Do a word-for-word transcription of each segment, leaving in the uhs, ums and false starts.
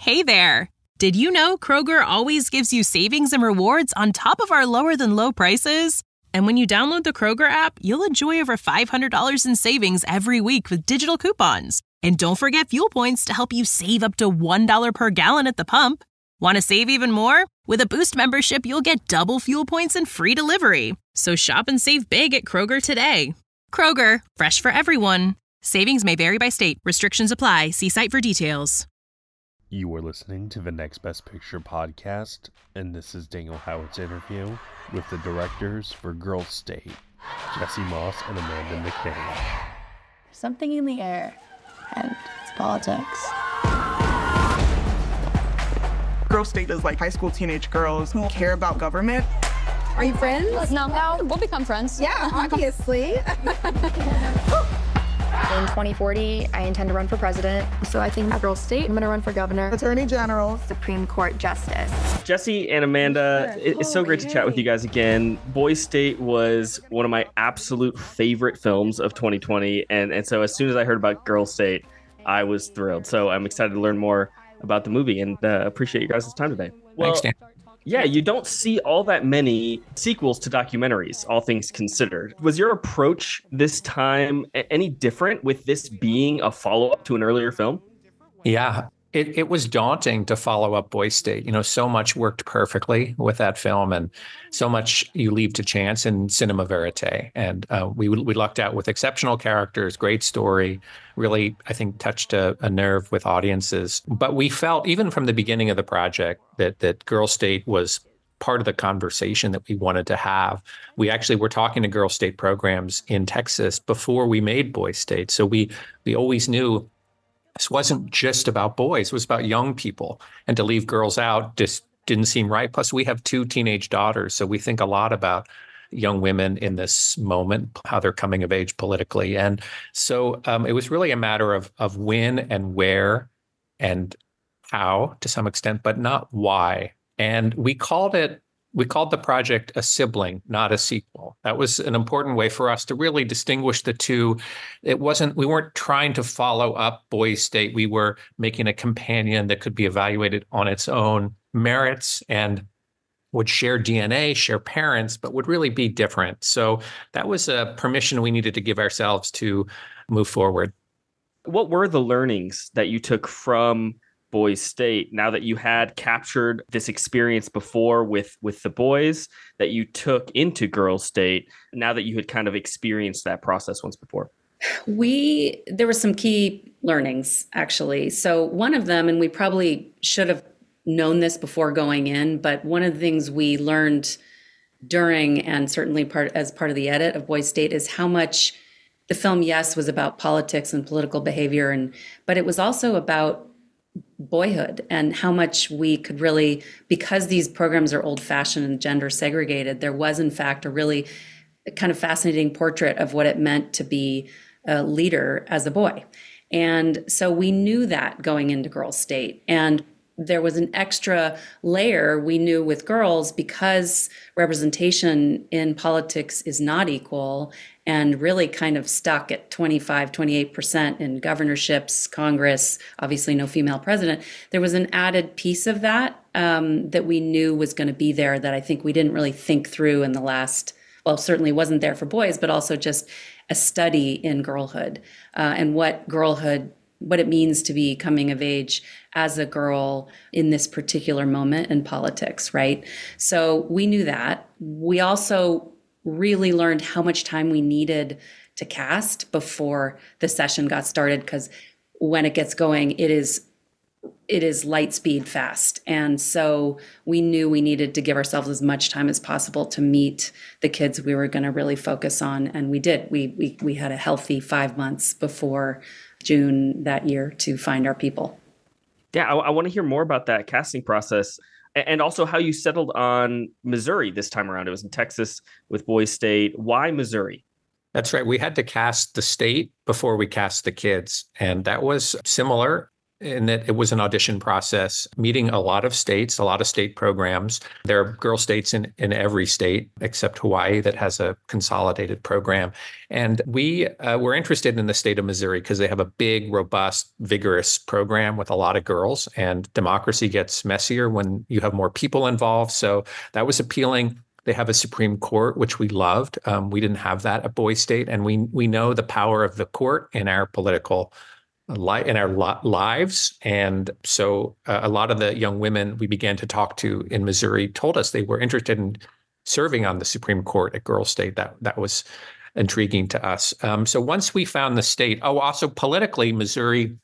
Hey there! Did you know Kroger always gives you savings and rewards on top of our lower than low prices? And when you download the Kroger app, you'll enjoy over five hundred dollars in savings every week with digital coupons. And don't forget fuel points to help you save up to one dollar per gallon at the pump. Want to save even more? With a Boost membership, you'll get double fuel points and free delivery. So shop and save big at Kroger today. Kroger, fresh for everyone. Savings may vary by state. Restrictions apply. See site for details. You are listening to the Next Best Picture podcast, and this is Daniel Howard's interview with the directors for Girls State, Jesse Moss and Amanda McNamee. There's something in the air, and it's politics. Girls State is like high school teenage girls who care about government. Are you friends? No, no, we'll become friends. Yeah, obviously. In twenty forty, I intend to run for president. So I think at Girls State, I'm going to run for governor, attorney general, Supreme Court justice. Jesse and Amanda, it's so great to chat with you guys again. Boys State was one of my absolute favorite films of twenty twenty. And, and so as soon as I heard about Girls State, I was thrilled. So I'm excited to learn more about the movie and uh, appreciate you guys' time today. Well, Thanks, Dan. Yeah, you don't see all that many sequels to documentaries, all things considered. Was your approach this time any different with this being a follow-up to an earlier film? Yeah, it, it was daunting to follow up Boys State. You know, so much worked perfectly with that film and so much you leave to chance in cinema verite. And uh, we we lucked out with exceptional characters, great story, really, I think, touched a, a nerve with audiences. But we felt, even from the beginning of the project, that that Girls State was part of the conversation that we wanted to have. We actually were talking to Girls State programs in Texas before we made Boys State. So we we always knew this wasn't just about boys, it was about young people. And to leave girls out just didn't seem right. Plus, we have two teenage daughters, so we think a lot about young women in this moment, how they're coming of age politically. And so um, it was really a matter of of when and where and how to some extent, but not why. And we called it, we called the project a sibling, not a sequel. That was an important way for us to really distinguish the two. It wasn't, we weren't trying to follow up Boys State. We were making a companion that could be evaluated on its own merits and would share D N A, share parents, but would really be different. So that was a permission we needed to give ourselves to move forward. What were the learnings that you took from Boys State now that you had captured this experience before with, with the boys that you took into Girls State, now that you had kind of experienced that process once before? We, there were some key learnings, actually. So one of them, and we probably should have known this before going in, but one of the things we learned during and certainly part as part of the edit of Boys State is how much the film, yes, was about politics and political behavior, and but it was also about boyhood and how much we could really, because these programs are old-fashioned and gender segregated, there was in fact a really kind of fascinating portrait of what it meant to be a leader as a boy. And so we knew that going into Girls State. And there was an extra layer we knew with girls because representation in politics is not equal and really kind of stuck at twenty-five, twenty-eight percent in governorships, Congress, obviously no female president. There was an added piece of that um, that we knew was going to be there that I think we didn't really think through in the last, well, certainly wasn't there for boys, but also just a study in girlhood uh, and what girlhood what it means to be coming of age as a girl in this particular moment in politics, right? So we knew that. We also really learned how much time we needed to cast before the session got started, because when it gets going, it is it is light speed fast. And so we knew we needed to give ourselves as much time as possible to meet the kids we were going to really focus on. And we did. We, we, we had a healthy five months before June that year to find our people. Yeah, I, I want to hear more about that casting process and, and also how you settled on Missouri this time around. It was in Texas with Boys State. Why Missouri? That's right. We had to cast the state before we cast the kids. And that was similar in that it was an audition process, meeting a lot of states, a lot of state programs. There are girl states in, in every state except Hawaii that has a consolidated program. And we uh, were interested in the state of Missouri because they have a big, robust, vigorous program with a lot of girls. And democracy gets messier when you have more people involved. So that was appealing. They have a Supreme Court, which we loved. Um, we didn't have that at Boys State. And we we know the power of the court in our political li- in our li- lives. And so uh, a lot of the young women we began to talk to in Missouri told us they were interested in serving on the Supreme Court at Girls State. That that was intriguing to us. Um, so once we found the state, oh, also politically, Missouri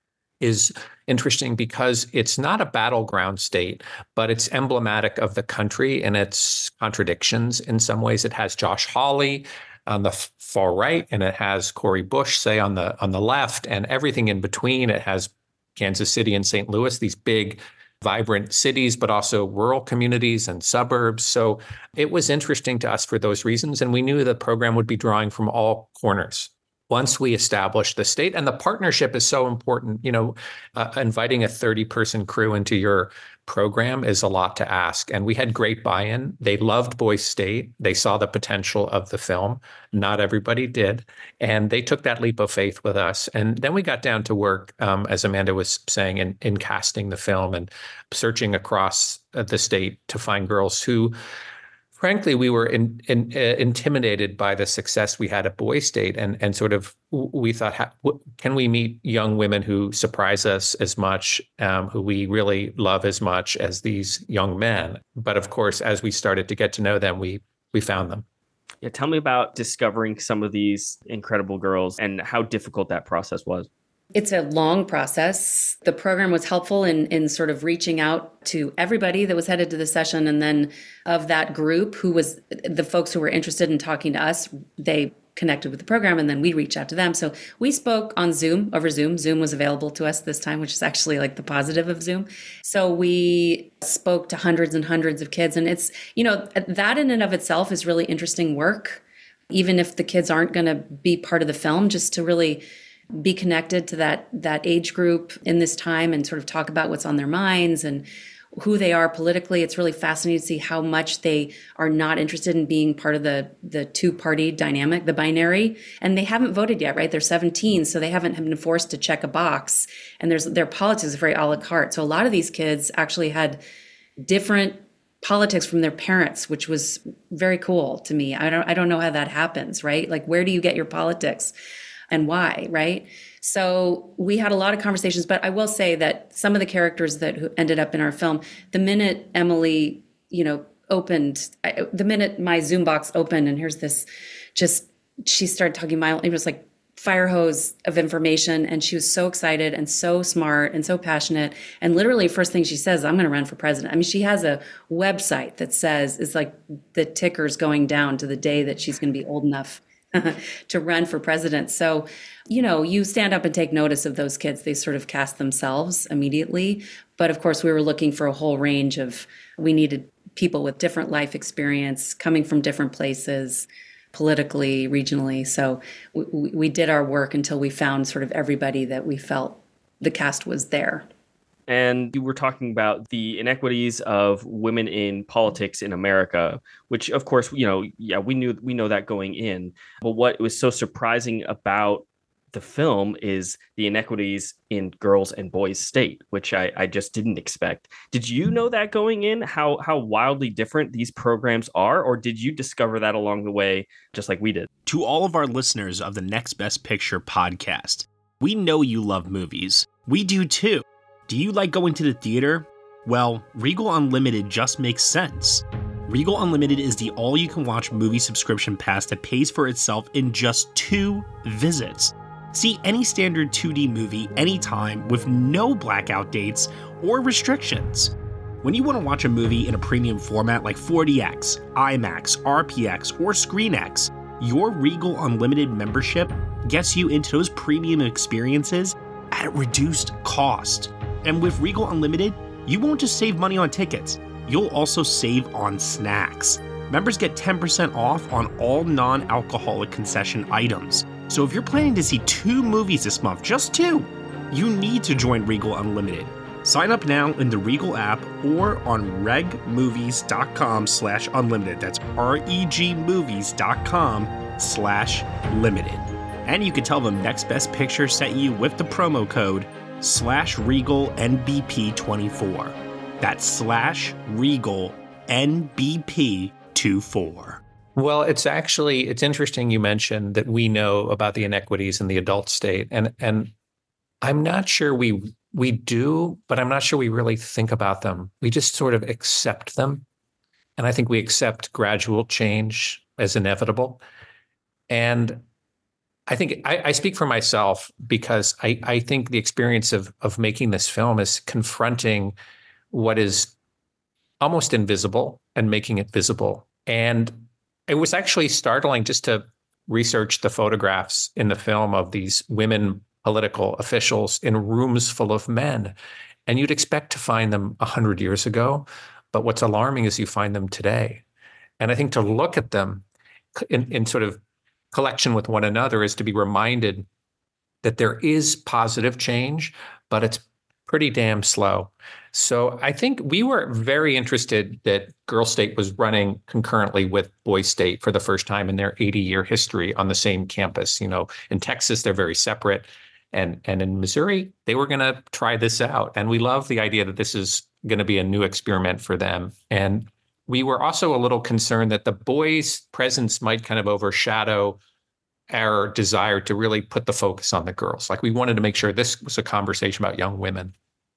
is interesting because it's not a battleground state, but it's emblematic of the country and its contradictions. In some ways, it has Josh Hawley on the f- far right, and it has Cori Bush, say, on the on the left, and everything in between. It has Kansas City and Saint Louis, these big, vibrant cities, but also rural communities and suburbs. So it was interesting to us for those reasons, and we knew the program would be drawing from all corners. Once we established the state, and the partnership is so important, you know, uh, inviting a thirty-person crew into your program is a lot to ask. And we had great buy-in. They loved Boys State. They saw the potential of the film. Not everybody did. And they took that leap of faith with us. And then we got down to work, um, as Amanda was saying, in, in casting the film and searching across the state to find girls who, frankly, we were in, in, uh, intimidated by the success we had at Boys State, and and sort of we thought, how, can we meet young women who surprise us as much, um, who we really love as much as these young men? But of course, as we started to get to know them, we we found them. Yeah, tell me about discovering some of these incredible girls and how difficult that process was. It's a long process. The program was helpful in in sort of reaching out to everybody that was headed to the session. And then of that group who was the folks who were interested in talking to us, they connected with the program, and then we reached out to them. So we spoke on Zoom, over Zoom. Zoom was available to us this time, which is actually like the positive of Zoom. So we spoke to hundreds and hundreds of kids. And it's, you know, that in and of itself is really interesting work, even if the kids aren't going to be part of the film, just to really be connected to that that age group in this time and sort of talk about what's on their minds and who they are politically. It's really fascinating to see how much they are not interested in being part of the the two-party dynamic, the binary. And they haven't voted yet, right? They're seventeen, so they haven't been forced to check a box. And there's their politics is very a la carte. So a lot of these kids actually had different politics from their parents, which was very cool to me. I don't I don't know how that happens, right? Like, where do you get your politics? And why, right? So we had a lot of conversations, but I will say that some of the characters that who ended up in our film, the minute Emily, you know, opened, I, the minute my Zoom box opened, and here's this, just, she started talking my, it was like fire hose of information, and she was so excited and so smart and so passionate. And literally first thing she says, I'm going to run for president. I mean, she has a website that says, it's like the ticker's going down to the day that she's going to be old enough to run for president. So, you know, you stand up and take notice of those kids. They sort of cast themselves immediately. But of course, we were looking for a whole range of, we needed people with different life experience, coming from different places, politically, regionally. So we, we did our work until we found sort of everybody that we felt the cast was there. And you were talking about the inequities of women in politics in America, which, of course, you know, yeah, we knew we know that going in. But what was so surprising about the film is the inequities in Girls and Boys State, which I, I just didn't expect. Did you know that going in, how how wildly different these programs are, or did you discover that along the way, just like we did? To all of our listeners of the Next Best Picture podcast, we know you love movies. We do too. Do you like going to the theater? Well, Regal Unlimited just makes sense. Regal Unlimited is the all-you-can-watch movie subscription pass that pays for itself in just two visits. See any standard two D movie anytime with no blackout dates or restrictions. When you want to watch a movie in a premium format like four D X, IMAX, R P X, or ScreenX, your Regal Unlimited membership gets you into those premium experiences at reduced cost. And with Regal Unlimited, you won't just save money on tickets, you'll also save on snacks. Members get ten percent off on all non-alcoholic concession items. So if you're planning to see two movies this month, just two, You need to join Regal Unlimited. Sign up now in the Regal app or on regmovies.com slash unlimited. That's R-E-G movies.com slash limited. And you can tell them Next Best Picture sent you with the promo code slash Regal N B P twenty-four. That's slash Regal N B P twenty-four. Well, it's actually, it's interesting you mentioned that we know about the inequities in the adult state. And and I'm not sure we we do, but I'm not sure we really think about them. We just sort of accept them. And I think we accept gradual change as inevitable. And I think I, I speak for myself because I, I think the experience of of making this film is confronting what is almost invisible and making it visible. And it was actually startling just to research the photographs in the film of these women political officials in rooms full of men. And you'd expect to find them one hundred years ago, but what's alarming is you find them today. And I think to look at them in, in sort of collection with one another is to be reminded that there is positive change, but it's pretty damn slow. So I think we were very interested that Girl State was running concurrently with Boy State for the first time in their eighty-year history on the same campus. You know, in Texas, they're very separate. And, and in Missouri, they were going to try this out. And we love the idea that this is going to be a new experiment for them. And we were also a little concerned that the boys' presence might kind of overshadow our desire to really put the focus on the girls. Like we wanted to make sure this was a conversation about young women.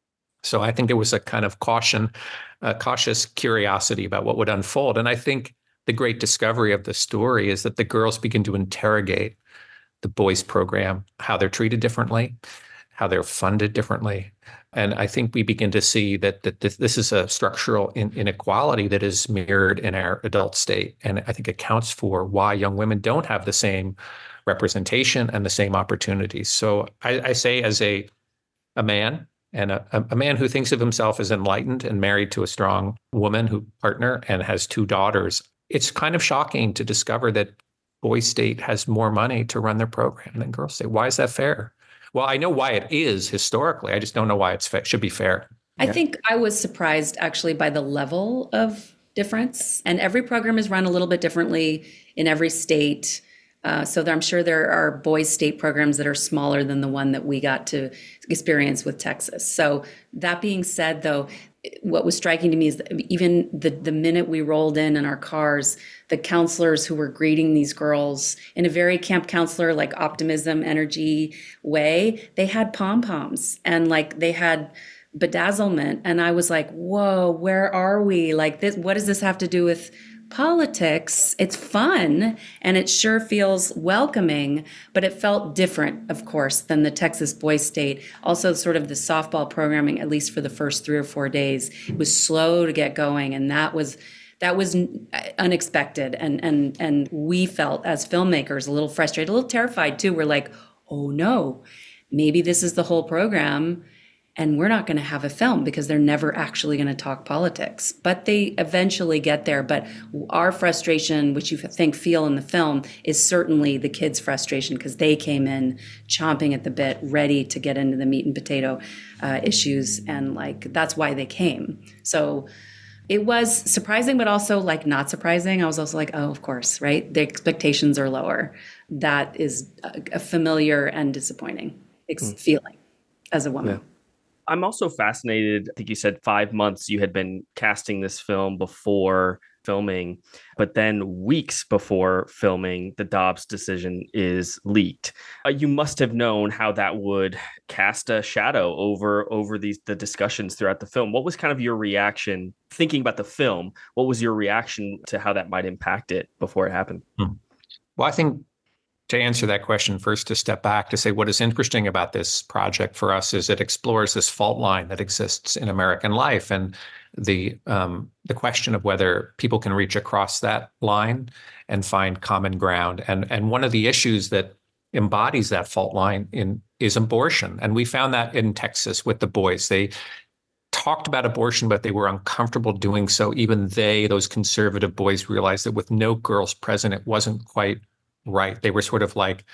So I think it was a kind of caution, a cautious curiosity about what would unfold. And I think the great discovery of the story is that the girls begin to interrogate the boys' program, how they're treated differently, how they're funded differently. And I think we begin to see that, that this is a structural in, inequality that is mirrored in our adult state. And I think accounts for why young women don't have the same representation and the same opportunities. So I, I say as a, a man, and a, a man who thinks of himself as enlightened and married to a strong woman who partner and has two daughters, it's kind of shocking to discover that Boy State has more money to run their program than Girl State. Why is that fair? Well, I know why it is historically. I just don't know why it fa- should be fair. I yeah. think I was surprised actually by the level of difference. And every program is run a little bit differently in every state. Uh, so there, I'm sure there are boys' state programs that are smaller than the one that we got to experience with Texas. So that being said, though, what was striking to me is that even the, the minute we rolled in in our cars, the counselors who were greeting these girls in a very camp counselor, like optimism, energy way, they had pom-poms and like they had bedazzlement. And I was like, whoa, where are we? Like this, what does this have to do with politics? It's fun and it sure feels welcoming, but it felt different, of course, than the Texas Boys State. Also, sort of the softball programming, at least for the first three or four days, it was slow to get going, and that was that was unexpected. And and and we felt as filmmakers a little frustrated, a little terrified too. We're like, oh no, maybe this is the whole program. And we're not going to have a film because they're never actually going to talk politics. But they eventually get there. But our frustration, which you think feel in the film, is certainly the kids' frustration because they came in chomping at the bit, ready to get into the meat and potato uh, issues. And like, that's why they came. So it was surprising, but also like not surprising. I was also like, oh, of course, right? The expectations are lower. That is a, a familiar and disappointing ex- mm. feeling as a woman. Yeah. I'm also fascinated. I think you said five months you had been casting this film before filming, but then weeks before filming, the Dobbs decision is leaked. Uh, you must have known how that would cast a shadow over over these the discussions throughout the film. What was kind of your reaction thinking about the film? What was your reaction to how that might impact it before it happened? Hmm. Well, I think to answer that question, first to step back to say what is interesting about this project for us is it explores this fault line that exists in American life and the um, the question of whether people can reach across that line and find common ground. And and one of the issues that embodies that fault line in is abortion. And we found that in Texas with the boys. They talked about abortion, but they were uncomfortable doing so. Even they, those conservative boys, realized that with no girls present, it wasn't quite right. They were sort of like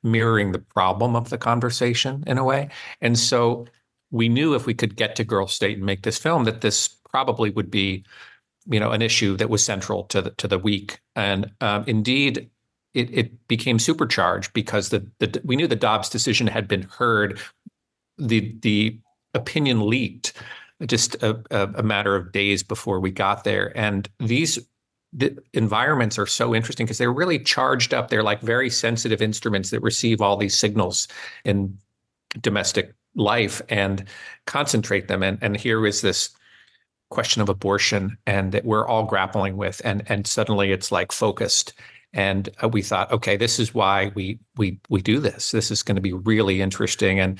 mirroring the problem of the conversation in a way. And so we knew if we could get to Girl State and make this film, that this probably would be, you know, an issue that was central to the to the week. And um, indeed, it, it became supercharged because the the we knew the Dobbs decision had been heard. The the opinion leaked just a, a, a matter of days before we got there. And these the environments are so interesting because they're really charged up. They're like very sensitive instruments that receive all these signals in domestic life and concentrate them. And, and here is this question of abortion, and that we're all grappling with. And, and suddenly it's like focused. And uh, we thought, okay, this is why we we we do this. This is going to be really interesting. And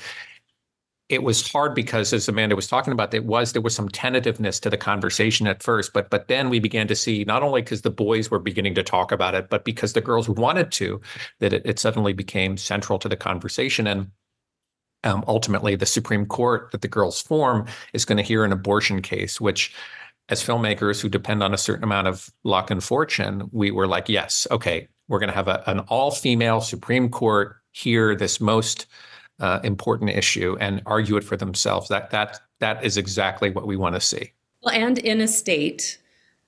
it was hard because, as Amanda was talking about, it was there was some tentativeness to the conversation at first, but but then we began to see, not only because the boys were beginning to talk about it, but because the girls wanted to, that it, it suddenly became central to the conversation. And um, ultimately, the Supreme Court that the girls form is going to hear an abortion case, which, as filmmakers who depend on a certain amount of luck and fortune, we were like, yes, okay, we're going to have a, an all-female Supreme Court hear this most Uh, important issue and argue it for themselves. That that that is exactly what we want to see. Well, and in a state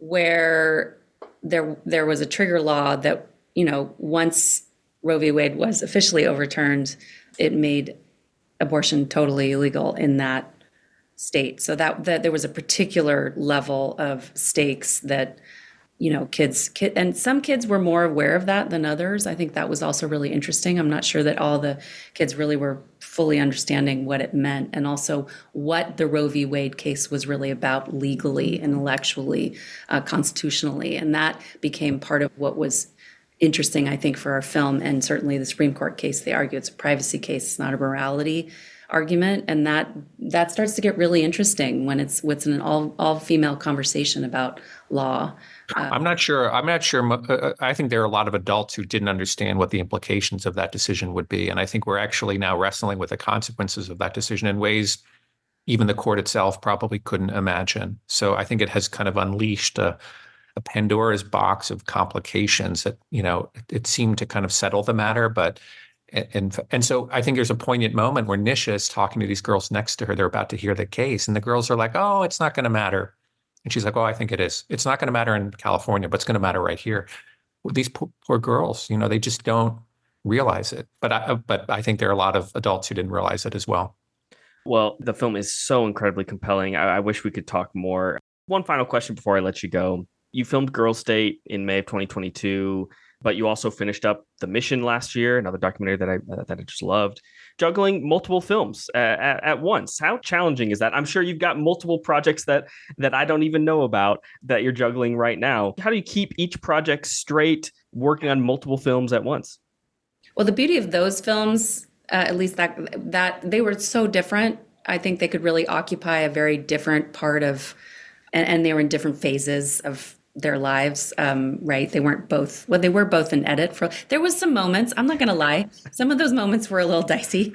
where there there was a trigger law that, you know, once Roe v. Wade was officially overturned, it made abortion totally illegal in that state. So that that there was a particular level of stakes that, you know, kids, kid, and some kids were more aware of that than others. I think that was also really interesting. I'm not sure that all the kids really were fully understanding what it meant, and also what the Roe v. Wade case was really about legally, intellectually, uh, constitutionally. And that became part of what was interesting, I think, for our film. And certainly the Supreme Court case, they argue it's a privacy case, it's not a morality argument. And that that starts to get really interesting when it's what's an all all female conversation about law. Um, I'm not sure. I'm not sure. Uh, I think there are a lot of adults who didn't understand what the implications of that decision would be. And I think we're actually now wrestling with the consequences of that decision in ways even the court itself probably couldn't imagine. So I think it has kind of unleashed a, a Pandora's box of complications that, you know, it, it seemed to kind of settle the matter. But and and so I think there's a poignant moment where Nisha is talking to these girls next to her. They're about to hear the case. And the girls are like, oh, it's not going to matter. And she's like, oh, I think it is. It's not going to matter in California, but it's going to matter right here. These poor, poor girls, you know, they just don't realize it. But I, but I think there are a lot of adults who didn't realize it as well. Well, the film is so incredibly compelling. I, I wish we could talk more. One final question before I let you go. You filmed Girl State in May of twenty twenty-two, but you also finished up The Mission last year, another documentary that I uh, that I just loved. Juggling multiple films uh, at, at once. How challenging is that? I'm sure you've got multiple projects that that I don't even know about that you're juggling right now. How do you keep each project straight, working on multiple films at once? Well, the beauty of those films, uh, at least that that they were so different. I think they could really occupy a very different part of, and, and they were in different phases of their lives, um, right? They weren't both, well, they were both an edit. For there was some moments, I'm not going to lie, some of those moments were a little dicey,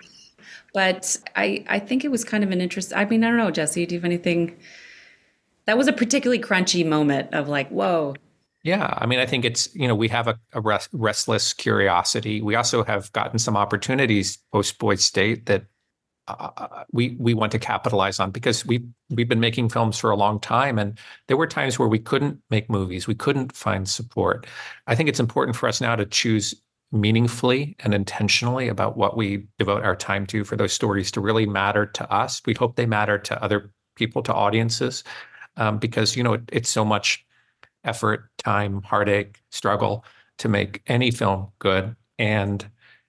but I, I think it was kind of an interest. I mean, I don't know, Jesse, do you have anything? That was a particularly crunchy moment of like, whoa. Yeah, I mean, I think it's, you know, we have a, a rest, restless curiosity. We also have gotten some opportunities post Boyd State that Uh, we we want to capitalize on, because we we've been making films for a long time, and there were times where we couldn't make movies, we couldn't find support. I think it's important for us now to choose meaningfully and intentionally about what we devote our time to, for those stories to really matter to us. We hope they matter to other people, to audiences, um, because you know it, it's so much effort, time, heartache, struggle to make any film good. And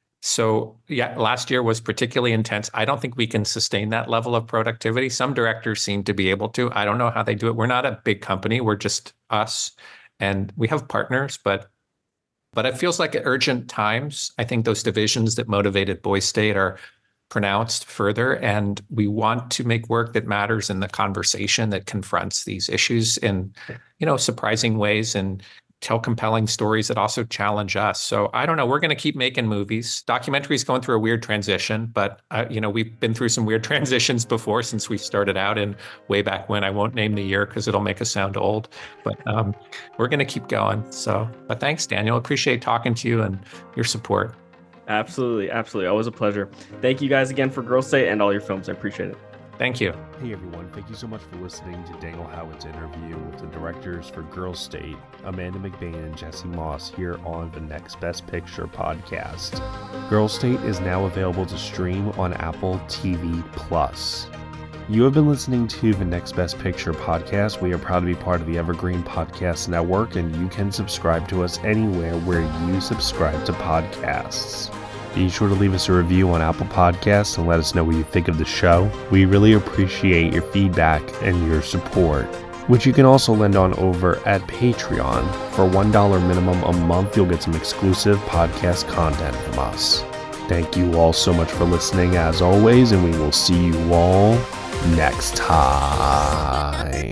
So, yeah, last year was particularly intense. I don't think we can sustain that level of productivity. Some directors seem to be able to. I don't know how they do it. We're not a big company. We're just us. And we have partners, but but it feels like at urgent times, I think those divisions that motivated Boyd State are pronounced further. And we want to make work that matters in the conversation that confronts these issues in, you know, surprising ways, and tell compelling stories that also challenge us. So I don't know. We're going to keep making movies. Documentary's going through a weird transition, but uh, you know, we've been through some weird transitions before since we started out in way back when. I won't name the year because it'll make us sound old, but um, we're going to keep going. So, but thanks, Daniel. Appreciate talking to you and your support. Absolutely, absolutely. Always a pleasure. Thank you guys again for Girls State and all your films. I appreciate it. Thank you. Hey everyone, thank you so much for listening to Daniel Howard's interview with the directors for Girls State, Amanda McBain and Jesse Moss, here on the Next Best Picture podcast. Girls State is now available to stream on Apple T V Plus. You have been listening to the Next Best Picture podcast. We are proud to be part of the Evergreen Podcast Network, and you can subscribe to us anywhere where you subscribe to podcasts. Be sure to leave us a review on Apple Podcasts and let us know what you think of the show. We really appreciate your feedback and your support, which you can also lend on over at Patreon. For one dollar minimum a month, you'll get some exclusive podcast content from us. Thank you all so much for listening as always, and we will see you all next time.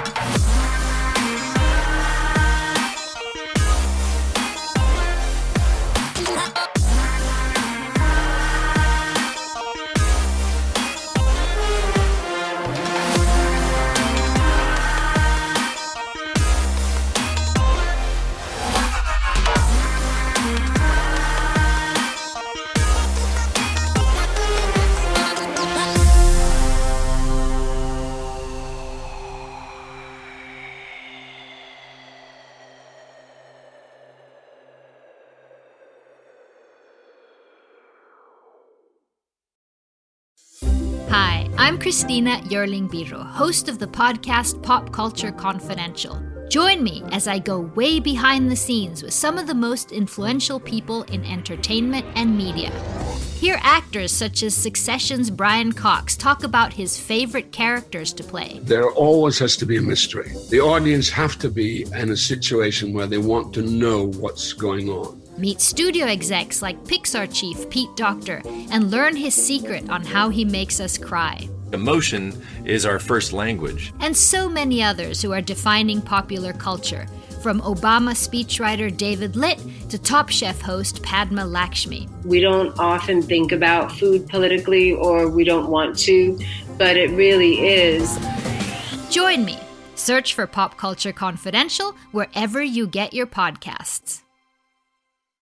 Hi, I'm Christina Yerling Biro, host of the podcast Pop Culture Confidential. Join me as I go way behind the scenes with some of the most influential people in entertainment and media. Hear actors such as Succession's Brian Cox talk about his favorite characters to play. There always has to be a mystery. The audience have to be in a situation where they want to know what's going on. Meet studio execs like Pixar chief Pete Docter and learn his secret on how he makes us cry. Emotion is our first language. And so many others who are defining popular culture, from Obama speechwriter David Litt to Top Chef host Padma Lakshmi. We don't often think about food politically, or we don't want to, but it really is. Join me. Search for Pop Culture Confidential wherever you get your podcasts.